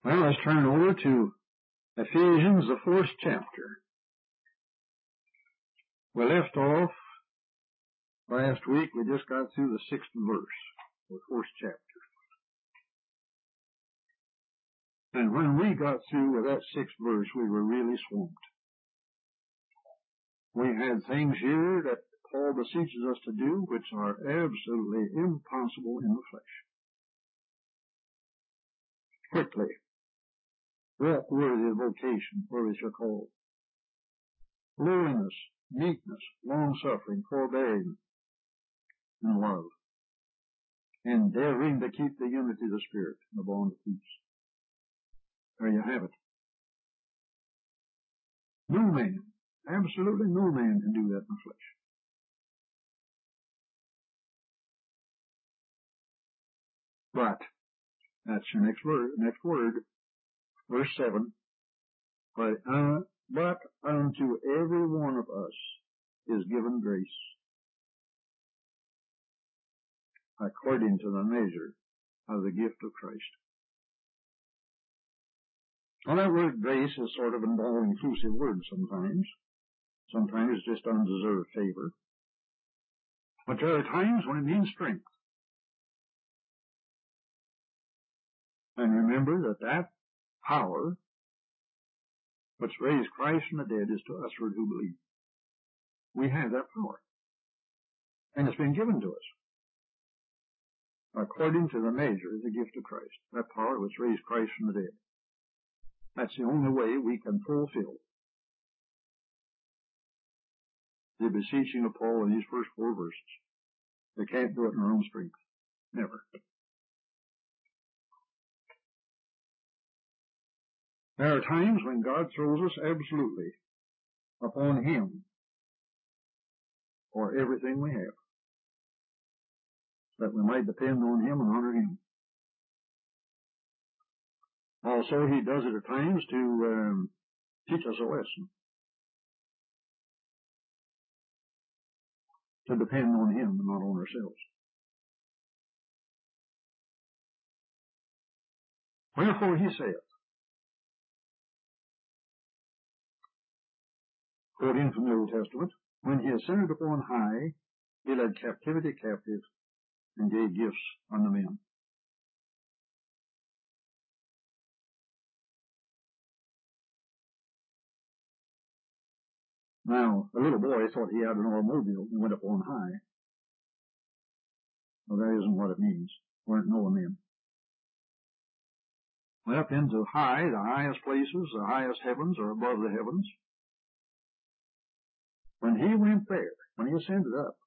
Well, let's turn over to Ephesians, the 4th chapter. We left off last week, we just got through the 6th verse, the 4th chapter. And when we got through with that 6th verse, we were really swamped. We had things here that Paul beseeches us to do which are absolutely impossible in the flesh. Quickly, walk worthy of vocation, wherewith you're called. Lowliness, meekness, long-suffering, forbearing, and love. Endeavoring to keep the unity of the Spirit in the bond of peace. There you have it. No man, absolutely no man can do that in the flesh. But, that's your next word, verse 7. But unto every one of us is given grace, according to the measure of the gift of Christ. Well, that word grace is sort of an all-inclusive word sometimes. Sometimes it's just undeserved favor. But there are times when it means strength. And remember that power which raised Christ from the dead is to us who believe. We have that power. And it's been given to us. According to the measure of the gift of Christ. That power which raised Christ from the dead. That's the only way we can fulfill the beseeching of Paul in these first 4 verses. We can't do it in our own strength. Never. There are times when God throws us absolutely upon Him for everything we have, that we might depend on Him and honor Him. Also, He does it at times to teach us a lesson, to depend on Him and not on ourselves. Wherefore He saith, quoting from the Old Testament, when He ascended upon high, He led captivity captive and gave gifts unto men. Now, a little boy thought he had an automobile and went up on high. Well, that isn't what it means. Weren't Noah men. Went up into high, the highest places, the highest heavens are above the heavens. When he went there, when he ascended up,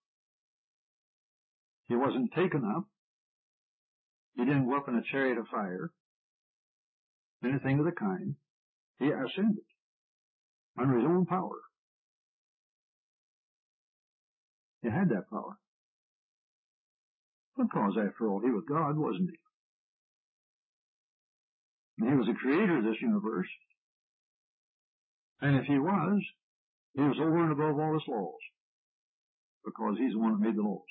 he wasn't taken up. He didn't go up in a chariot of fire, anything of the kind. He ascended under his own power. He had that power. Because, after all, he was God, wasn't he? And he was the creator of this universe. And if he was over and above all its laws. Because he's the one that made the laws.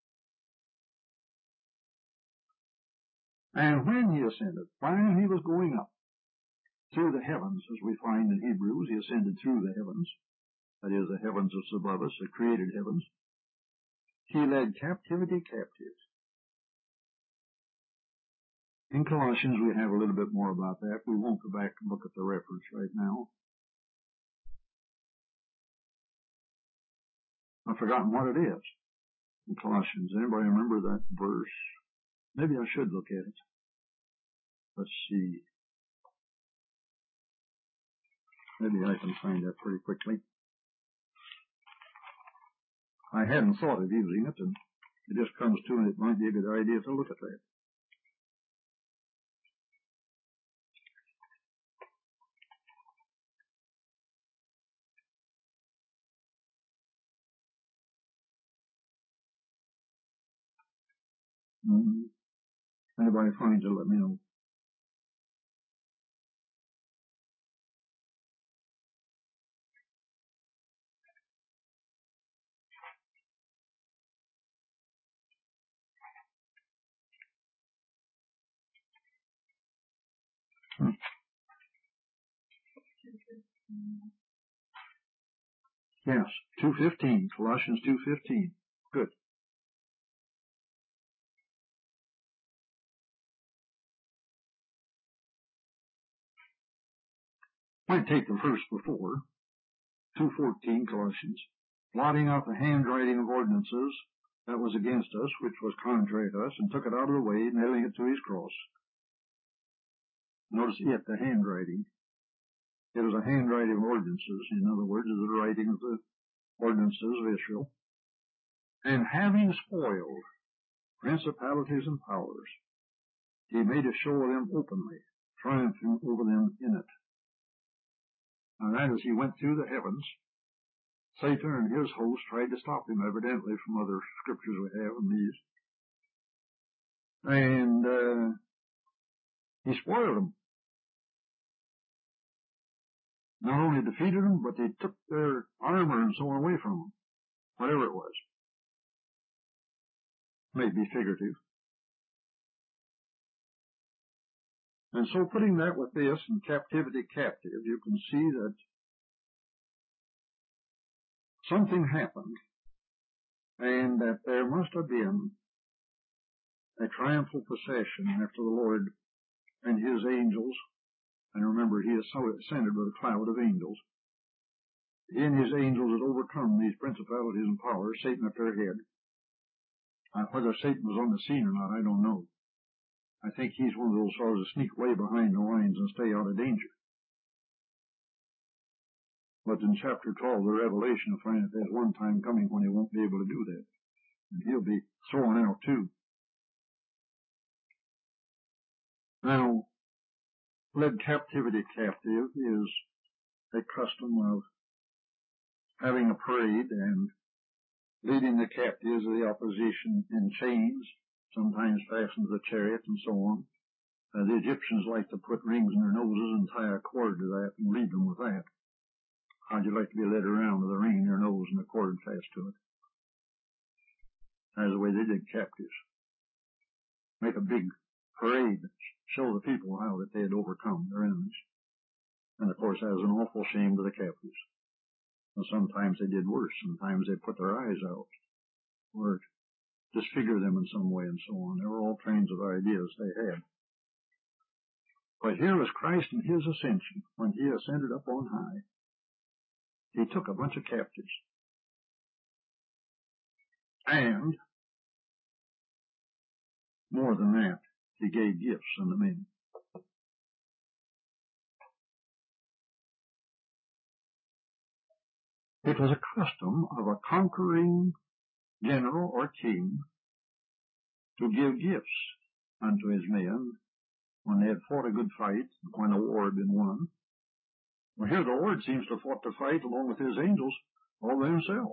And when he ascended, while he was going up through the heavens, as we find in Hebrews, he ascended through the heavens. That is, the heavens that's above us, the created heavens. He led captivity captive. In Colossians, we have a little bit more about that. We won't go back and look at the reference right now. I've forgotten what it is in Colossians. Anybody remember that verse? Maybe I should look at it. Let's see. Maybe I can find that pretty quickly. I hadn't thought of using it, and it just comes to me. It might be a good idea to look at that. Anybody finds it, let me know. Yes, 2:15, Colossians 2:15. Good. Might take the verse before, 2:14, Colossians. Blotting out the handwriting of ordinances that was against us, which was contrary to us, and took it out of the way, nailing it to his cross. Notice it, the handwriting. It was a handwriting of ordinances. In other words, it was the writing of the ordinances of Israel. And having spoiled principalities and powers, he made a show of them openly, triumphing over them in it. And that as he went through the heavens, Satan and his host tried to stop him, evidently, from other scriptures we have in these. And he spoiled them. Not only defeated them, but they took their armor and so on away from them, whatever it was. May be figurative. And so putting that with this, and captivity captive, you can see that something happened, and that there must have been a triumphal procession after the Lord and his angels. And remember, he ascended with a cloud of angels. He and his angels had overcome these principalities and powers, Satan at their head. Whether Satan was on the scene or not, I don't know. I think he's one of those fellows that sneak way behind the lines and stay out of danger. But in chapter 12, the Revelation, will find that there's one time coming when he won't be able to do that. And he'll be thrown out too. Now, led captivity captive is a custom of having a parade and leading the captives of the opposition in chains, sometimes fastened to the chariot and so on. The Egyptians like to put rings in their noses and tie a cord to that and lead them with that. How'd you like to be led around with a ring in your nose and a cord fast to it? That's the way they did captives. Make a big parade, show the people how that they had overcome their enemies. And of course that was an awful shame to the captives. And sometimes they did worse. Sometimes they put their eyes out or disfigure them in some way and so on. There were all kinds of ideas they had. But here was Christ in his ascension. When he ascended up on high, he took a bunch of captives. And more than that, he gave gifts unto men. It was a custom of a conquering general or king to give gifts unto his men when they had fought a good fight, when a war had been won. Well, here the Lord seems to have fought the fight along with his angels all by himself.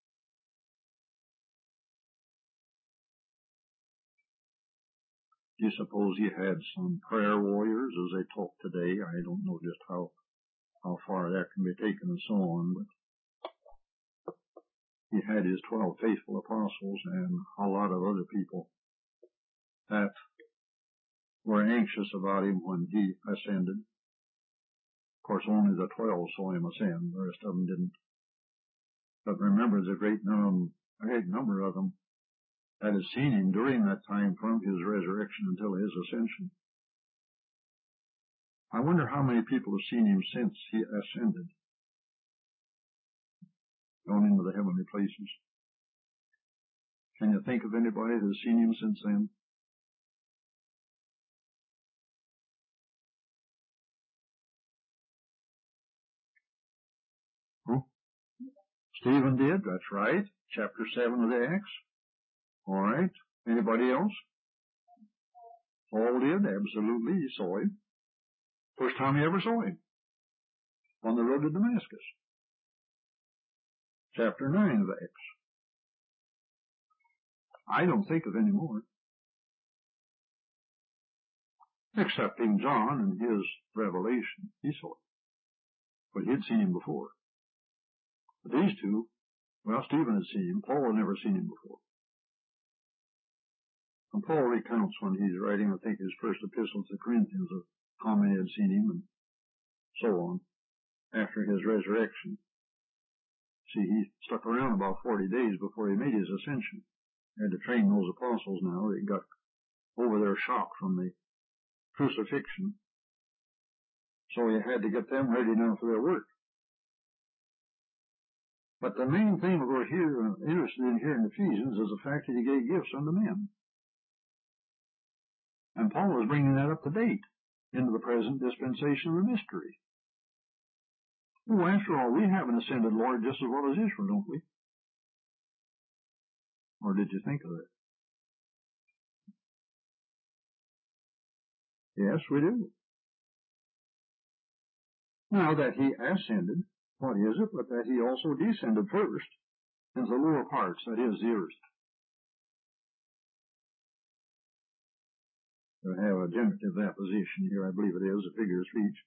Do you suppose he had some prayer warriors as they talk today? I don't know just how far that can be taken and so on, but he had his 12 faithful apostles and a lot of other people that were anxious about him when he ascended. Of course, only the 12 saw him ascend. The rest of them didn't. But remember, the great number of them that had seen him during that time from his resurrection until his ascension. I wonder how many people have seen him since he ascended, gone into the heavenly places. Can you think of anybody that's seen him since then? Oh, Stephen did, that's right. Chapter 7 of the Acts. All right. Anybody else? Paul did, absolutely. He saw him. First time he ever saw him. On the road to Damascus. Chapter 9 of Acts. I don't think of any more. Excepting John and his revelation. He saw him. But he'd seen him before. But these two, well, Stephen had seen him. Paul had never seen him before. And Paul recounts when he's writing, I think, his first epistle to the Corinthians, of how many had seen him and so on after his resurrection. See, he stuck around about 40 days before he made his ascension. He had to train those apostles now. They got over their shock from the crucifixion. So he had to get them ready now for their work. But the main thing that we're here interested in here in Ephesians is the fact that he gave gifts unto men. And Paul is bringing that up to date into the present dispensation of the mystery. Well, after all, we have an ascended Lord just as well as Israel, don't we? Or did you think of that? Yes, we do. Now that he ascended, what is it but that he also descended first into the lower parts, that is, the earth? I have a genitive apposition here, I believe it is, a figure of speech.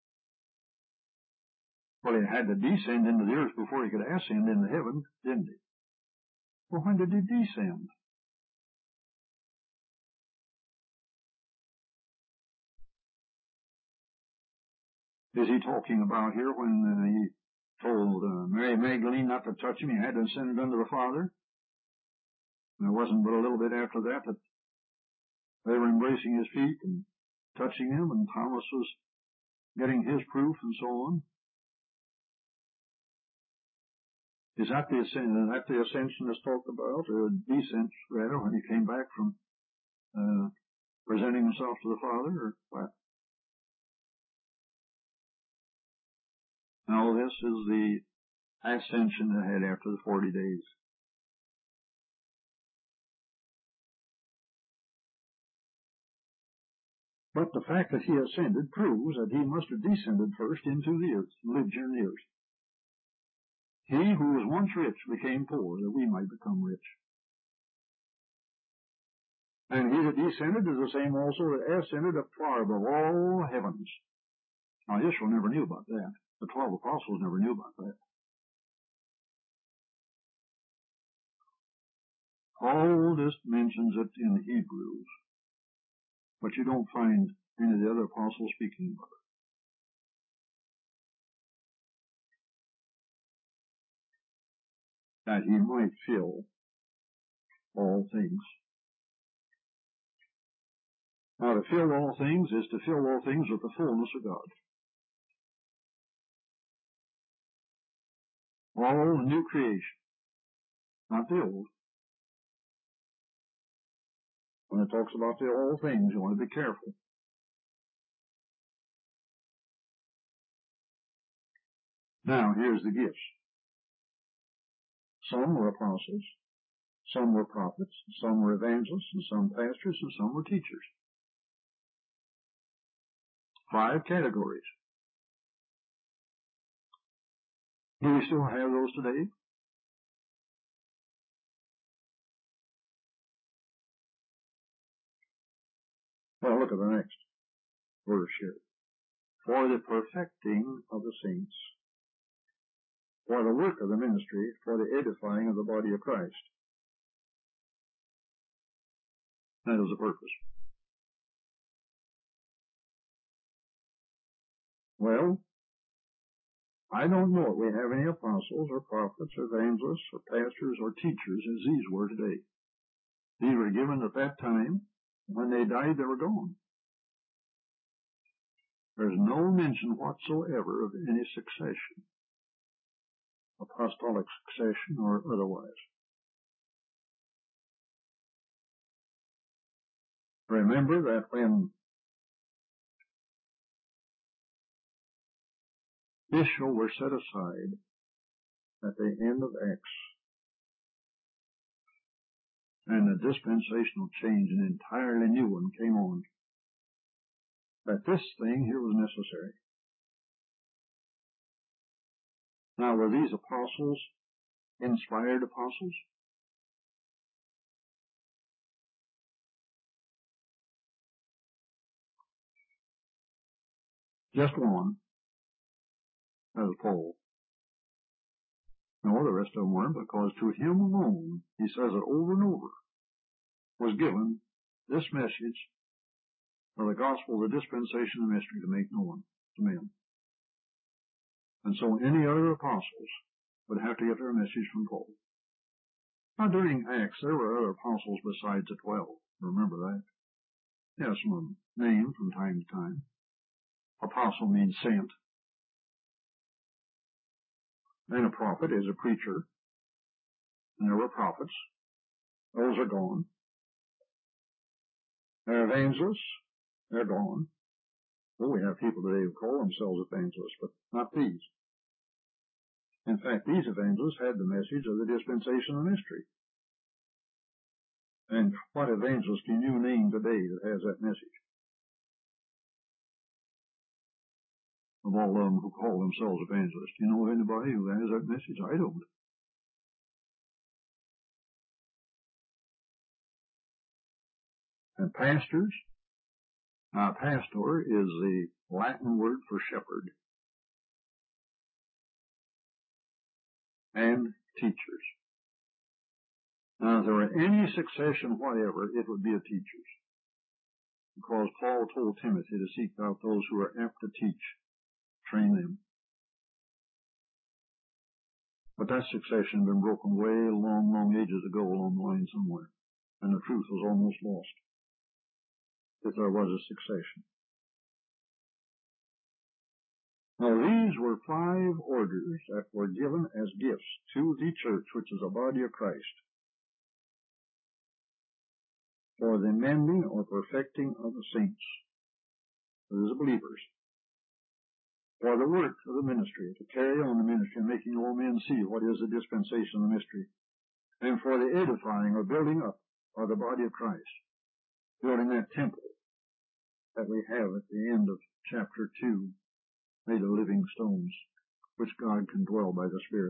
Well, he had to descend into the earth before he could ascend into heaven, didn't he? Well, when did he descend? Is he talking about here when he told Mary Magdalene not to touch him? He had to ascend unto the Father. And it wasn't but a little bit after that that they were embracing his feet and touching him, and Thomas was getting his proof and so on. Is that the ascension that's talked about, or descent, rather, when he came back from presenting himself to the Father, or what? No, this is the ascension that had after the 40 days. But the fact that he ascended proves that he must have descended first into the earth, lived here in the earth. He who was once rich became poor, that we might become rich. And he that descended is the same also that ascended up far above all heavens. Now, Israel never knew about that. The 12 apostles never knew about that. Paul just mentions it in Hebrews, but you don't find any of the other apostles speaking about it. That he might fill all things. Now, to fill all things is to fill all things with the fullness of God. All the new creation, not the old. When it talks about the all things, you want to be careful. Now, here's the gifts. Some were apostles, some were prophets, some were evangelists, and some pastors, and some were teachers. 5 categories. Do we still have those today? Well, look at the next verse here. For the perfecting of the saints, for the work of the ministry, for the edifying of the body of Christ. That is the purpose. Well, I don't know if we have any apostles or prophets or evangelists or pastors or teachers as these were today. These were given at that time. When they died, they were gone. There's no mention whatsoever of any succession, apostolic succession or otherwise. Remember that when Israel were set aside at the end of Acts, and a dispensational change, an entirely new one, came on, that this thing here was necessary. Now, were these apostles inspired apostles? Just one. That was Paul. No, the rest of them weren't, because to him alone, he says it over and over, was given this message of the gospel, the dispensation of mystery, to make known to men. And so any other apostles would have to get their message from Paul. Now, during Acts, there were other apostles besides the 12. Remember that? Yes, one named from time to time. Apostle means sent. And a prophet is a preacher. And there were prophets. Those are gone. There are evangelists. They're gone. Well, we have people today who call themselves evangelists, but not these. In fact, these evangelists had the message of the dispensation of mystery. And what evangelist can you name today that has that message? Of all of them who call themselves evangelists, do you know of anybody who has that message? I don't. And pastors? Pastor is the Latin word for shepherd. And teachers. Now, if there were any succession whatever, it would be of teachers. Because Paul told Timothy to seek out those who are apt to teach, train them. But that succession had been broken way long, long ages ago along the line somewhere. And the truth was almost lost. If there was a succession. Now, these were 5 orders that were given as gifts to the church, which is a body of Christ, for the mending or perfecting of the saints, those are believers, for the work of the ministry, to carry on the ministry, making all men see what is the dispensation of the mystery, and for the edifying or building up of the body of Christ, building that temple that we have at the end of chapter 2, made of living stones, which God can dwell by the Spirit.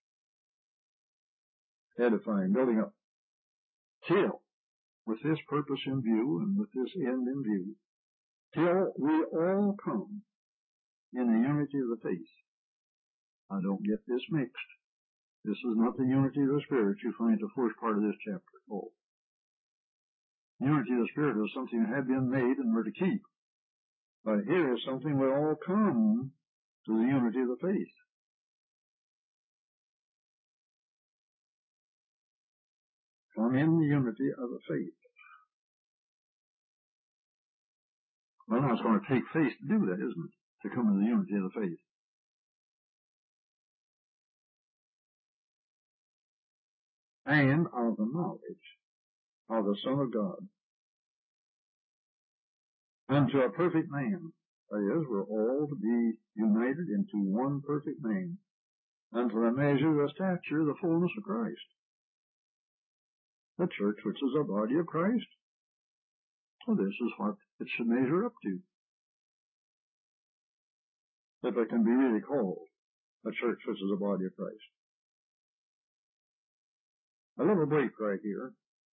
Edifying, building up, till, with this purpose in view and with this end in view, till we all come in the unity of the faith. I don't get this mixed. This is not the unity of the Spirit you find the first part of this chapter. Oh. Unity of the Spirit is something that had been made and we're to keep. But here is something we all come to the unity of the faith. Come in the unity of the faith. Well, now it's going to take faith to do that, isn't it? To come in the unity of the faith. And of the knowledge of the Son of God, unto a perfect man. That is, we're all to be united into one perfect man, unto the measure of the stature of the fullness of Christ. The church, which is a body of Christ, well, this is what it should measure up to. If it can be really called a church which is a body of Christ. A little break right here.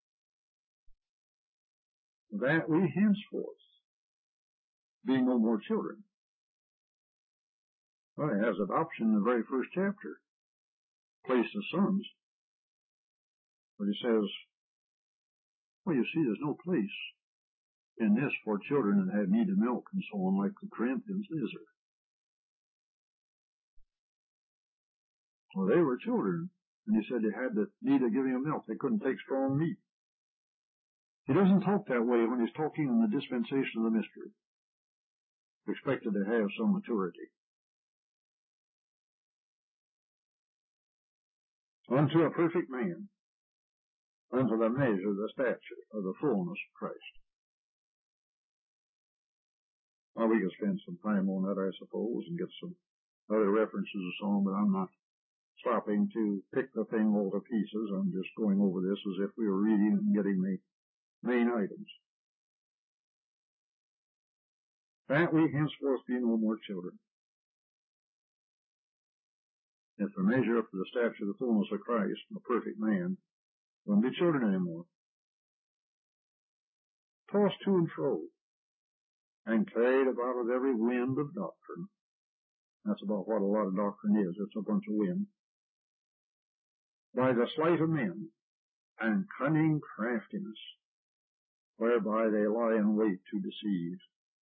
That we henceforth be no more children. Well, he has adoption in the very first chapter. Place of sons. But he says, well, you see, there's no place in this for children that have need of milk and so on, like the Corinthians, is there? Well, they were children. And he said they had the need of giving them milk. They couldn't take strong meat. He doesn't talk that way when he's talking in the dispensation of the mystery. Expected to have some maturity. Unto a perfect man, unto the measure, the stature of the fullness of Christ. Well, we could spend some time on that, I suppose, and get some other references and so on, but I'm not stopping to pick the thing all to pieces. I'm just going over this as if we were reading and getting the main items. That we henceforth be no more children. If we measure up to the stature of the fullness of Christ, a perfect man, we won't be children anymore. Tossed to and fro, and carried about with every wind of doctrine. That's about what a lot of doctrine is. It's a bunch of wind. By the sleight of men, and cunning craftiness, whereby they lie in wait to deceive.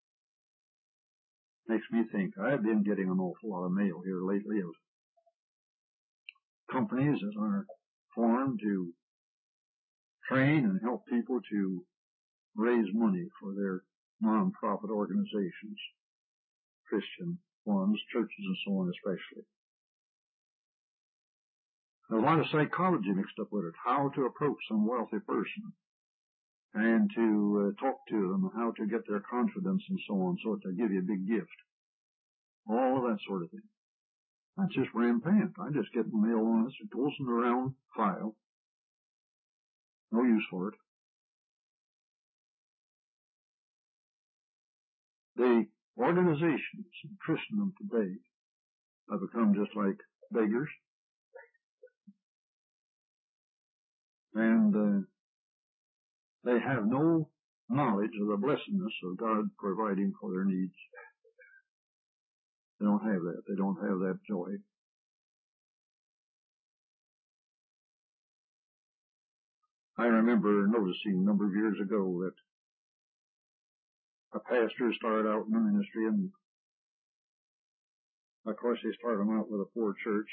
Makes me think, I've been getting an awful lot of mail here lately of companies that are formed to train and help people to raise money for their non-profit organizations, Christian ones, churches and so on especially. There's a lot of psychology mixed up with it, how to approach some wealthy person and to talk to them, how to get their confidence and so on, so that they give you a big gift. All of that sort of thing. That's just rampant. I just get the mail on this. It goes in the round file. No use for it. The organizations in Christendom today have become just like beggars. And they have no knowledge of the blessedness of God providing for their needs. They don't have that. They don't have that joy. I remember noticing a number of years ago that a pastor started out in the ministry, and of course they started him out with a poor church,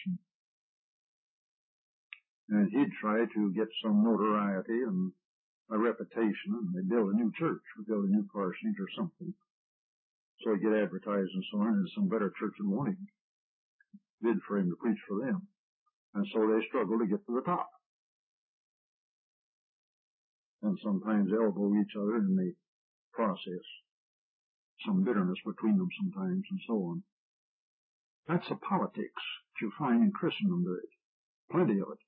and he'd try to get some notoriety and a reputation, and they'd build a new church or build a new parsonage or something. So he'd get advertised and so on, and some better church would want him, bid for him to preach for them. And so they struggled to get to the top. And sometimes elbow each other in the process. Some bitterness between them sometimes and so on. That's the politics that you find in Christendom today. Plenty of it.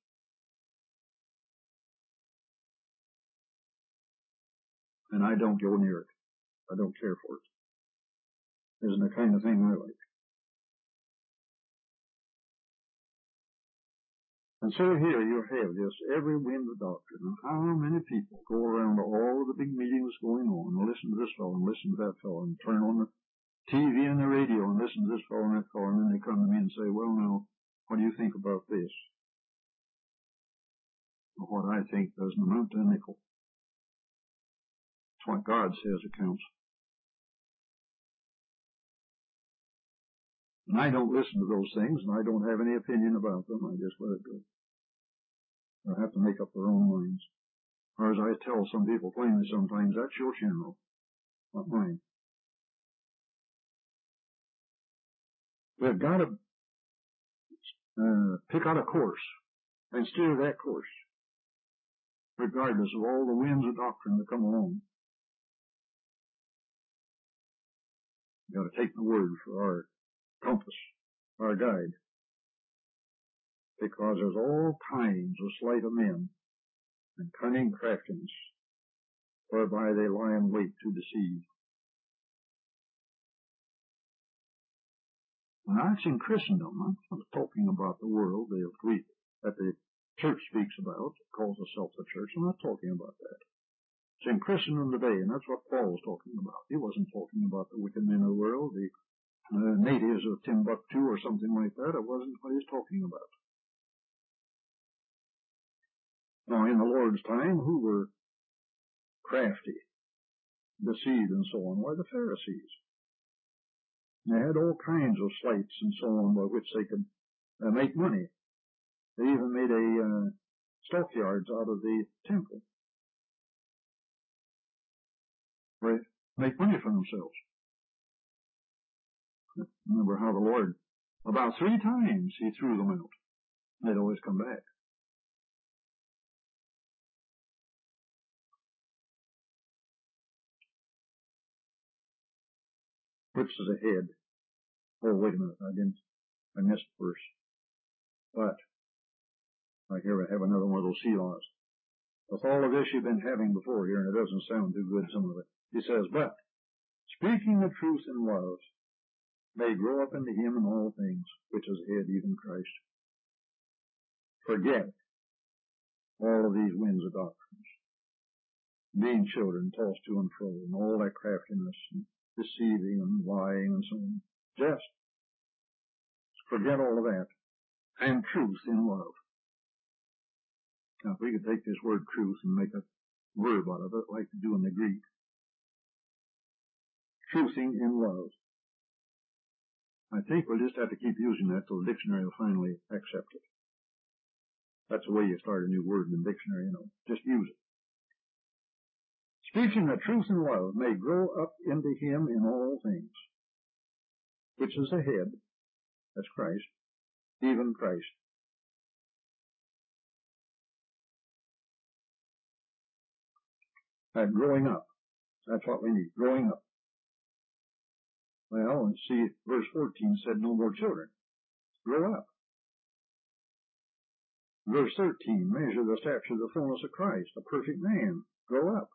And I don't go near it. I don't care for it. It isn't the kind of thing I like. And so here you have this every wind of doctrine. And how many people go around to all of the big meetings going on and listen to this fellow and listen to that fellow and turn on the TV and the radio and listen to this fellow and that fellow, and then they come to me and say, well, now, what do you think about this? Well, what I think doesn't amount to a nickel. It's what God says it counts. And I don't listen to those things, and I don't have any opinion about them. I just let it go. They'll have to make up their own minds. Or as I tell some people plainly sometimes, that's your funeral, not mine. We've got to pick out a course and steer that course, regardless of all the winds of doctrine that come along. We've got to take the Word for our compass, our guide, because there's all kinds of sleight of men and cunning craftiness whereby they lie in wait to deceive. And that's in Christendom. I'm not talking about the world that the church speaks about, calls itself the church. I'm not talking about that. It's in Christendom today, and that's what Paul was talking about. He wasn't talking about the wicked men of the world, the natives of Timbuktu or something like that. It wasn't what he was talking about. Now, in the Lord's time, who were crafty, deceived, and so on? Why, the Pharisees. They had all kinds of sleights and so on by which they could make money. They even made a stockyards out of the temple. They make money for themselves. Remember how the Lord, about 3 times, he threw them out. They'd always come back. Which is ahead? Oh, wait a minute, I missed the verse. But, I hear I have another one of those selahs. With all of this you've been having before here, and it doesn't sound too good, some of it. He says, but, speaking the truth in love, may grow up into him in all things, which is head, even Christ. Forget all of these winds of doctrines, being children tossed to and fro, and all that craftiness, and deceiving, and lying, and so on. Just forget all of that, and truth in love. Now, if we could take this word truth and make it verb out of it like they do in the Greek. Truthing in love. I think we'll just have to keep using that till the dictionary will finally accept it. That's the way you start a new word in the dictionary, Just use it. Speaking the truth in love may grow up into him in all things, which is the head, that's Christ, even Christ. That growing up, that's what we need, growing up. Well, and see, verse 14 said, no more children. Grow up. Verse 13, measure the stature of the fullness of Christ, a perfect man. Grow up.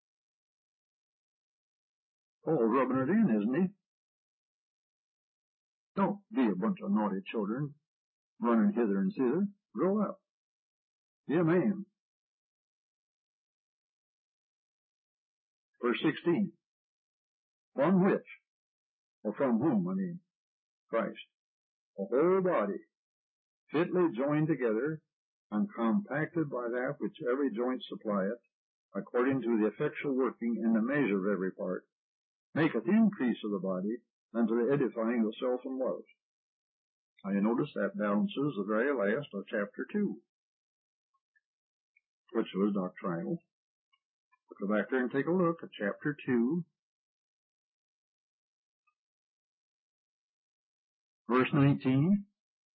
Paul's rubbing it in, isn't he? Don't be a bunch of naughty children running hither and thither. Grow up. Be a man. Verse 16, from which, or from whom, Christ, the whole body, fitly joined together and compacted by that which every joint supplieth, according to the effectual working in the measure of every part, maketh increase of the body unto the edifying of self in love. Now you notice that balances the very last of chapter 2, which was doctrinal. Go back there and take a look at chapter 2, verse 19.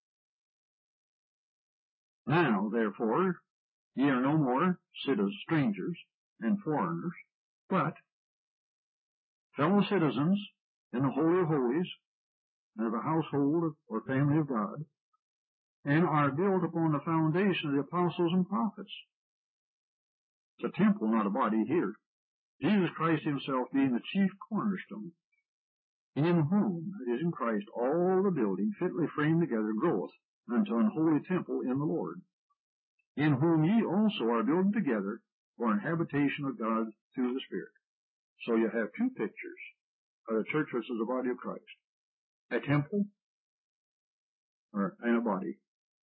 Now, therefore, ye are no more strangers and foreigners, but fellow citizens in the Holy of Holies, of the household or family of God, and are built upon the foundation of the apostles and prophets. It's a temple, not a body here. Jesus Christ himself being the chief cornerstone, in whom, that is in Christ, all the building fitly framed together groweth unto an holy temple in the Lord, in whom ye also are builded together for an habitation of God through the Spirit. So you have two pictures of the church which is the body of Christ. A temple and a body.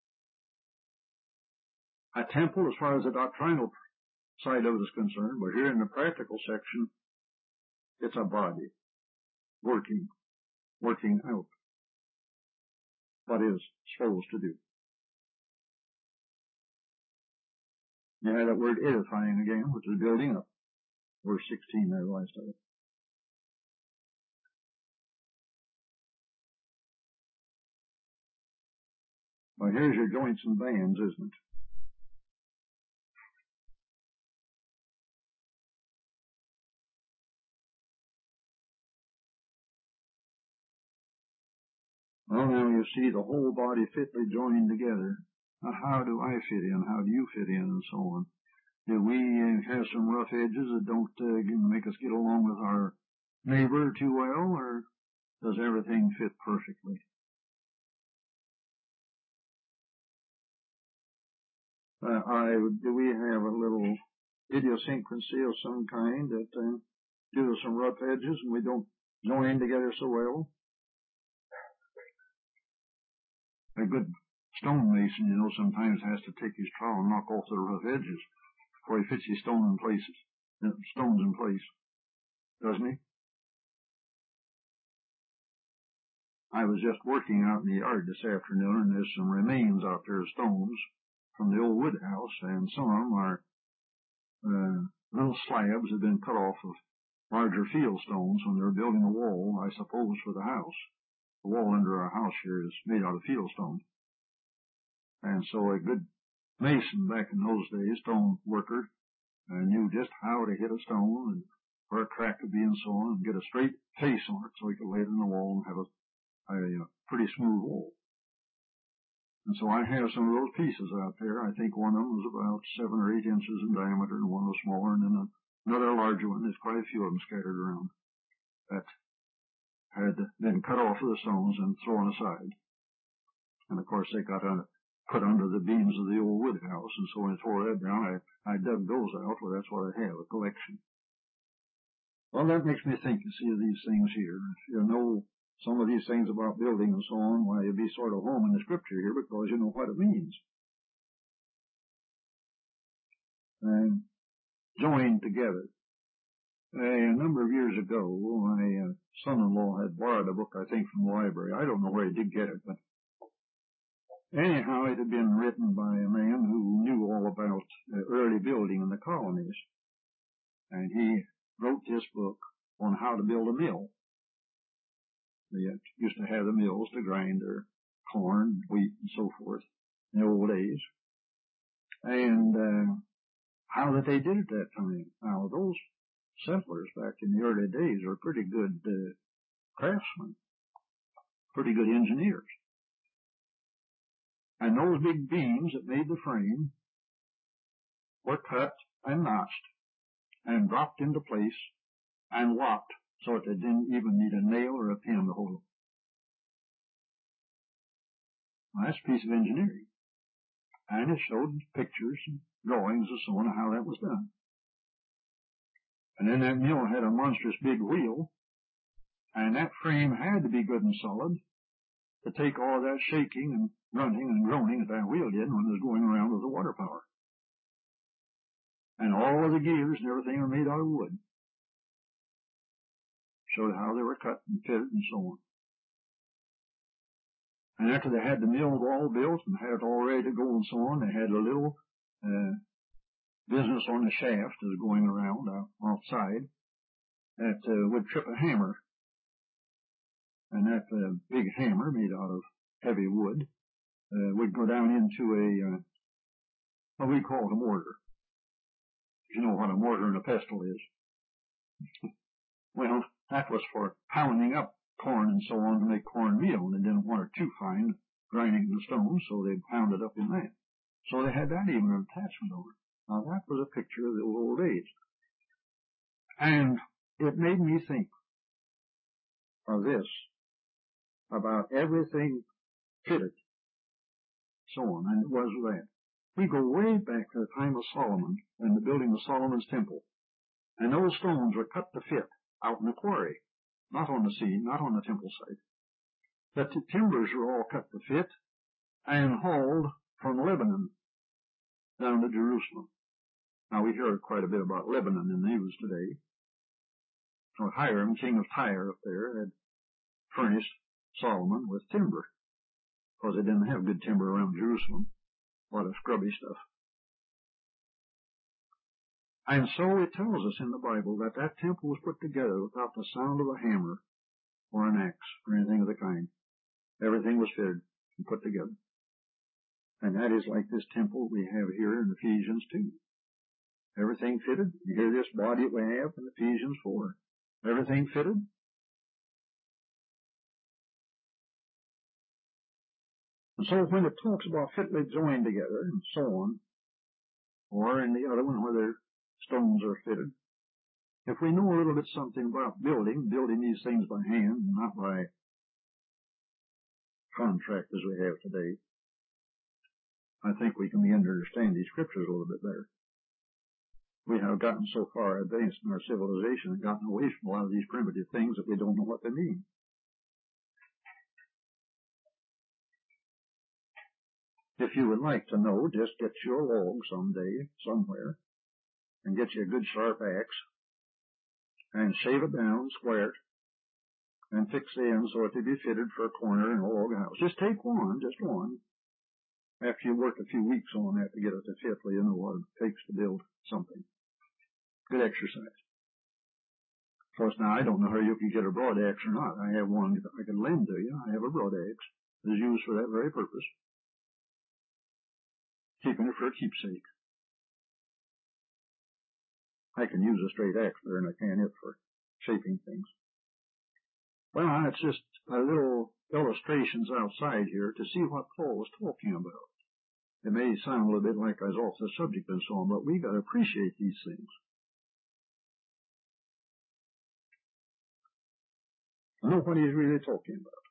A temple as far as the doctrinal side of it is concerned, but here in the practical section, it's a body working out what is supposed to do. You have that word edifying again, which is building up. Verse 16 there, the last of it. Well, here's your joints and bands, isn't it? Well, now you see the whole body fitly joined together. Now, how do I fit in? How do you fit in? And so on. Do we have some rough edges that don't make us get along with our neighbor too well, or does everything fit perfectly? Do we have a little idiosyncrasy of some kind that gives us some rough edges and we don't join together so well? A good stonemason, sometimes has to take his trowel and knock off the rough edges before he fits his stones in place, doesn't he? I was just working out in the yard this afternoon, and there's some remains out there of stones from the old wood house, and some of them are little slabs that have been cut off of larger field stones when they were building a wall, I suppose, for the house. The wall under our house here is made out of field stone. And so a good mason back in those days, stone worker, knew just how to hit a stone and where a crack could be and so on, and get a straight face on it so he could lay it in the wall and have a pretty smooth wall. And so I have some of those pieces out there. I think one of them was about 7 or 8 inches in diameter, and one was smaller, and then another larger one. There's quite a few of them scattered around that had been cut off of the stones and thrown aside. And of course they got put under the beams of the old wood house, and so when I tore that down, I dug those out. Well, that's what I have, a collection. Well, that makes me think, of these things here. Some of these things about building and so on, why you'd be sort of home in the scripture here because you know what it means. And joined together. A number of years ago, my son-in-law had borrowed a book, I think, from the library. I don't know where he did get it, but anyhow, it had been written by a man who knew all about early building in the colonies. And he wrote this book on how to build a mill. They used to have the mills to grind their corn, wheat, and so forth in the old days. And how that they did at that time. Now, those settlers back in the early days were pretty good craftsmen, pretty good engineers. And those big beams that made the frame were cut and notched and dropped into place and locked so that they didn't even need a nail or a pin to hold them. Well, that's a piece of engineering. And it showed pictures and drawings and so on of how that was done. And then that mill had a monstrous big wheel, and that frame had to be good and solid to take all that shaking and grunting and groaning that that wheel did when it was going around with the water power. And all of the gears and everything were made out of wood. Showed how they were cut and fitted and so on. And after they had the mill all built and had it all ready to go and so on, they had a little business on the shaft that was going around outside that would trip a hammer. And that big hammer made out of heavy wood would go down into what we call a mortar. You know what a mortar and a pestle is. Well, that was for pounding up corn and so on to make cornmeal, and they didn't want it too fine grinding the stones, so they pounded up in that. So they had that even an attachment over it. Now that was a picture of the old days. And it made me think of this, about everything fitted, so on, and it was that. We go way back to the time of Solomon and the building of Solomon's temple, and those stones were cut to fit out in the quarry, not on the sea, not on the temple site. The timbers were all cut to fit and hauled from Lebanon down to Jerusalem. Now we hear quite a bit about Lebanon in the news today. So Hiram, king of Tyre up there, had furnished Solomon with timber, because they didn't have good timber around Jerusalem, a lot of scrubby stuff. And so it tells us in the Bible that that temple was put together without the sound of a hammer or an axe or anything of the kind. Everything was fitted and put together. And that is like this temple we have here in Ephesians 2. Everything fitted. You hear this body we have in Ephesians 4. Everything fitted. And so when it talks about fitly joined together and so on, or in the other one where the stones are fitted, if we know a little bit something about building these things by hand, not by contract as we have today, I think we can begin to understand these scriptures a little bit better. We have gotten so far advanced in our civilization and gotten away from a lot of these primitive things that we don't know what they mean. If you would like to know, just get you a log someday, somewhere, and get you a good sharp axe, and shave it down, square it, and fix the end so it to be fitted for a corner in a log house. Just take one, just one. After you work a few weeks on that to get it to fit, well, you know what it takes to build something. Good exercise. Of course, now I don't know how you can get a broad axe or not. I have one I can lend to you. I have a broad axe that is used for that very purpose. Keeping it for a keepsake. I can use a straight axe better than I can it for shaping things. Well, it's just a little illustrations outside here to see what Paul was talking about. It may sound a little bit like I was off the subject and so on, but we got to appreciate these things. Know what he's really talking about.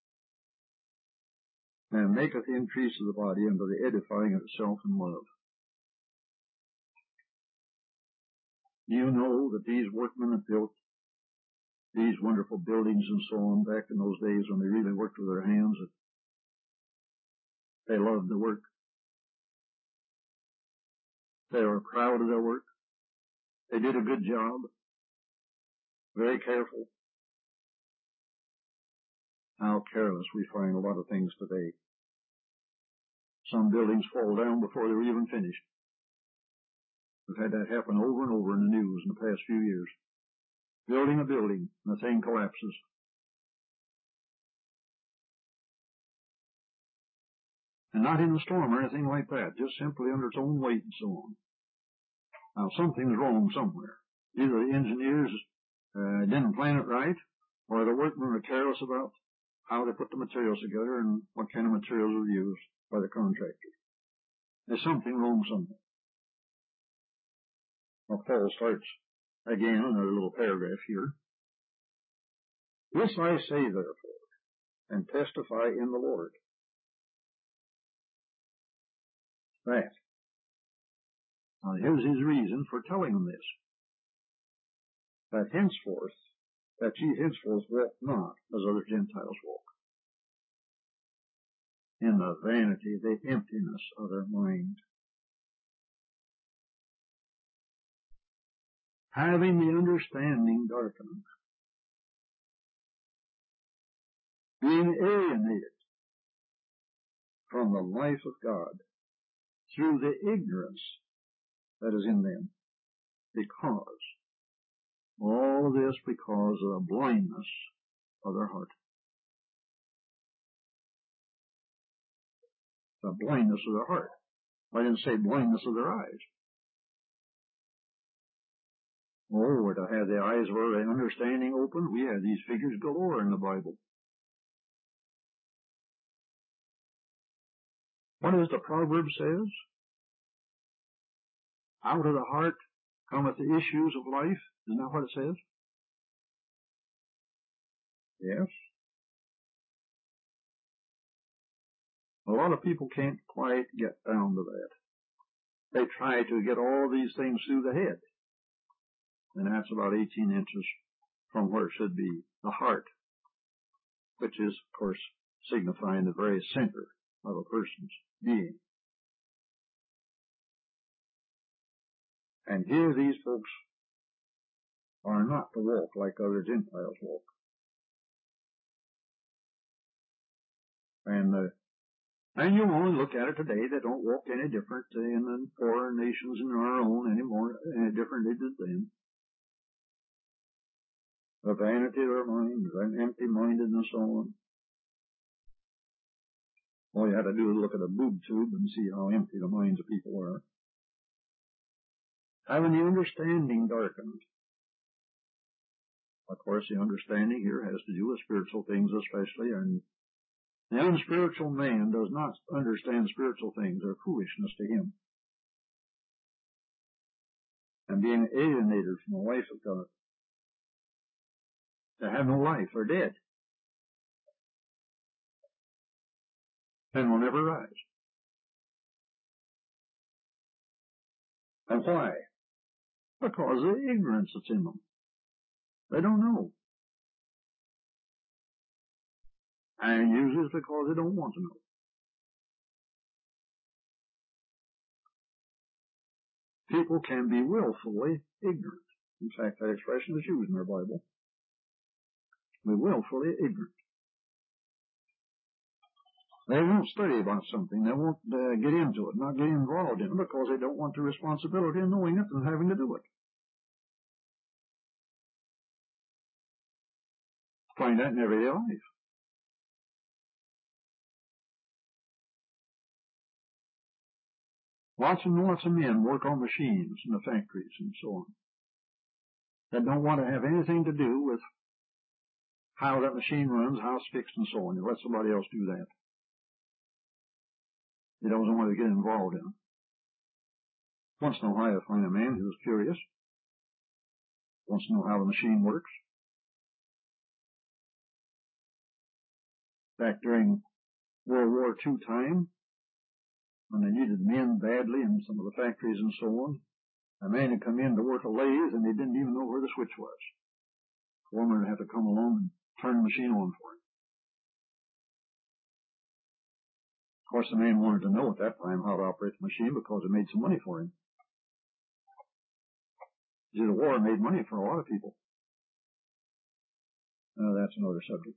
And maketh the increase of the body unto the edifying of itself in love. You know that these workmen have built these wonderful buildings and so on back in those days when they really worked with their hands. They loved the work. They were proud of their work. They did a good job, very careful. How careless we find a lot of things today. Some buildings fall down before they're even finished. We've had that happen over and over in the news in the past few years. Building a building, and the thing collapses. And not in a storm or anything like that, just simply under its own weight and so on. Now, something's wrong somewhere. Either the engineers didn't plan it right, or the workmen were careless about how they put the materials together and what kind of materials were used by the contractor. There's something wrong somewhere. Well, Paul starts again another little paragraph here. This I say, therefore, and testify in the Lord, that. Now, here's his reason for telling them this. That ye henceforth walk not as other Gentiles walk, in the vanity, the emptiness of their mind, having the understanding darkened, being alienated from the life of God through the ignorance that is in them, because all of this because of the blindness of their heart. The blindness of their heart. I didn't say blindness of their eyes. Oh, we're to have the eyes of our understanding open. We have these figures galore in the Bible. What does the proverb says? Out of the heart cometh the issues of life. Isn't that what it says? Yes. A lot of people can't quite get down to that. They try to get all these things through the head. And that's about 18 inches from where it should be, the heart, which is, of course, signifying the very center of a person's being. And here these folks are not to walk like other Gentiles walk. And you only look at it today, they don't walk any different in the foreign nations and our own anymore, any different they did then. The vanity of their minds, and empty-minded and so on. All you had to do is look at a boob tube and see how empty the minds of people are. Having the understanding darkened. Of course, the understanding here has to do with spiritual things especially, and the unspiritual man does not understand spiritual things. They're foolishness to him. And being alienated from the life of God. They have no life. They're dead. And will never rise. And why? Because of the ignorance that's in them. They don't know. And usually it's because they don't want to know. People can be willfully ignorant. In fact, that expression is used in our Bible. Be willfully ignorant. They won't study about something. They won't get into it, not get involved in it, because they don't want the responsibility of knowing it and having to do it. Find that in everyday life. Lots and lots of men work on machines in the factories and so on that don't want to have anything to do with how that machine runs, how it's fixed and so on. You let somebody else do that. He doesn't want to get involved in it. Once in a while I find a man who's curious, wants to know how the machine works. Back during World War II time, when they needed men badly in some of the factories and so on, a man had come in to work a lathe and they didn't even know where the switch was. The foreman would have to come along and turn the machine on for him. Of course, the man wanted to know at that time how to operate the machine because it made some money for him. See, the war made money for a lot of people. That's another subject.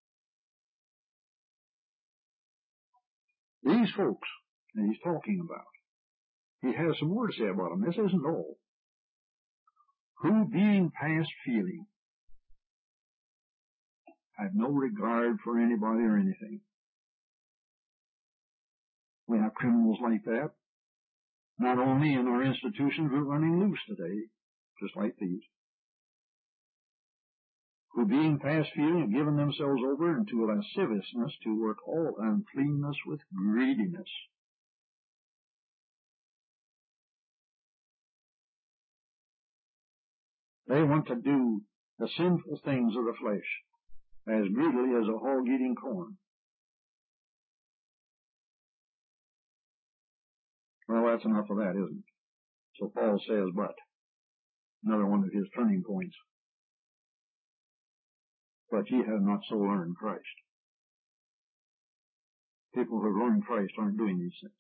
These folks that he's talking about, he has some more to say about them. This isn't all. Who, being past feeling, have no regard for anybody or anything. We have criminals like that, not only in our institutions, but running loose today, just like these. Who, being past feeling, have given themselves over into lasciviousness to work all uncleanness with greediness. They want to do the sinful things of the flesh as greedily as a hog eating corn. Well, that's enough of that, isn't it? So Paul says, but, another one of his turning points, but ye have not so learned Christ. People who have learned Christ aren't doing these things.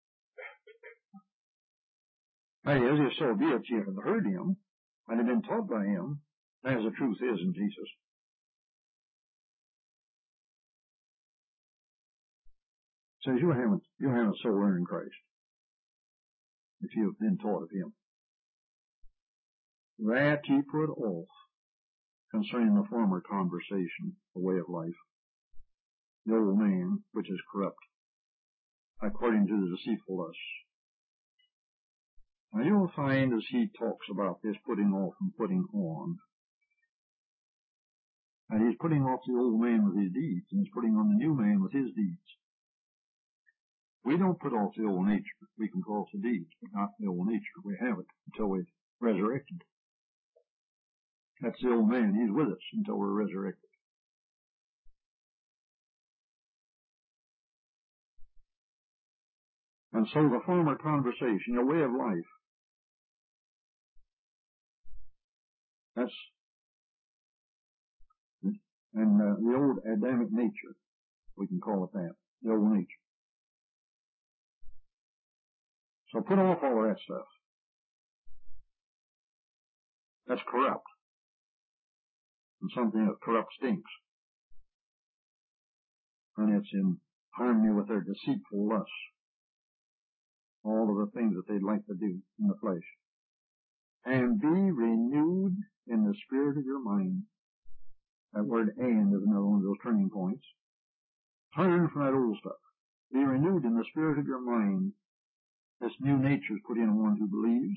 That is, if so be it, ye have heard him, and have been taught by him, as the truth is in Jesus. Says you haven't so learned Christ, if you have been taught of him. That ye put off concerning the former conversation, the way of life, the old man, which is corrupt, according to the deceitful lusts. Now you'll find as he talks about this putting off and putting on, and he's putting off the old man with his deeds, and he's putting on the new man with his deeds. We don't put off the old nature. We can put off the deeds, but not the old nature. We have it until we're resurrected. That's the old man. He's with us until we're resurrected. And so the former conversation, your way of life, and the old Adamic nature, we can call it that, the old nature. So put off all of that stuff. That's corrupt. And something that corrupt stinks. And it's in harmony with their deceitful lusts. All of the things that they'd like to do in the flesh. And be renewed in the spirit of your mind. That word "and" is another one of those turning points. Turn from that old stuff. Be renewed in the spirit of your mind. This new nature is put in one who believes.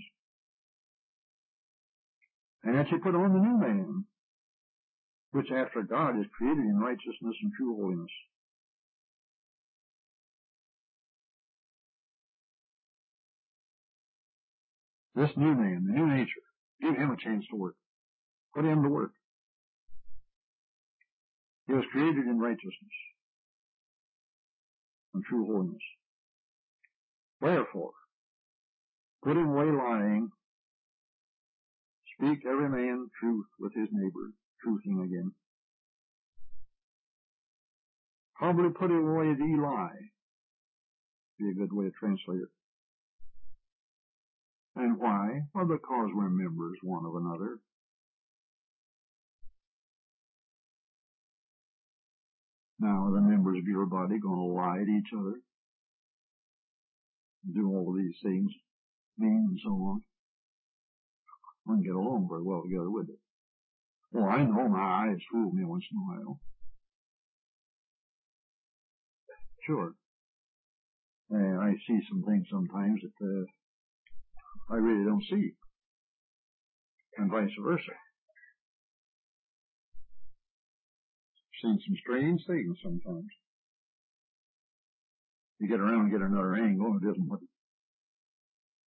And that you put on the new man, which after God is created in righteousness and true holiness. This new man, the new nature, give him a chance to work. Put him to work. He was created in righteousness and true holiness. Wherefore, putting away lying, speak every man truth with his neighbor, truthing again. Probably putting away the lie, be a good way to translate it. And why? Well, because we're members one of another. Now, are the members of your body going to lie to each other? Do all of these things, mean and so on? We can get along very well together with it. Well, I know my eyes fool me once in a while. Sure. And I see some things sometimes that I really don't see. And vice versa. Seen some strange things sometimes. You get around and get another angle, and it isn't what